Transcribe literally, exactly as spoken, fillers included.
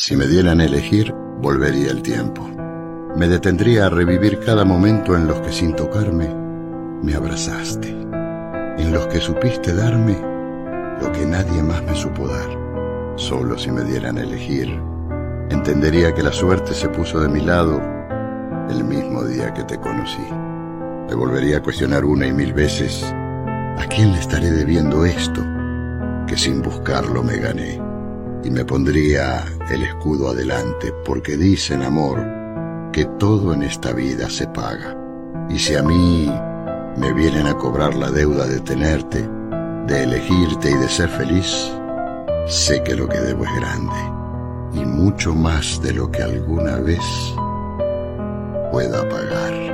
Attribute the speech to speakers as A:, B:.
A: Si me dieran a elegir, volvería el tiempo. Me detendría a revivir cada momento en los que sin tocarme me abrazaste, en los que supiste darme lo que nadie más me supo dar. Solo si me dieran a elegir, entendería que la suerte se puso de mi lado el mismo día que te conocí. Me volvería a cuestionar una y mil veces, ¿a quién le estaré debiendo esto que sin buscarlo me gané? Y me pondría el escudo adelante, porque dicen, amor, que todo en esta vida se paga. Y si a mí me vienen a cobrar la deuda de tenerte, de elegirte y de ser feliz, sé que lo que debo es grande, y mucho más de lo que alguna vez pueda pagar.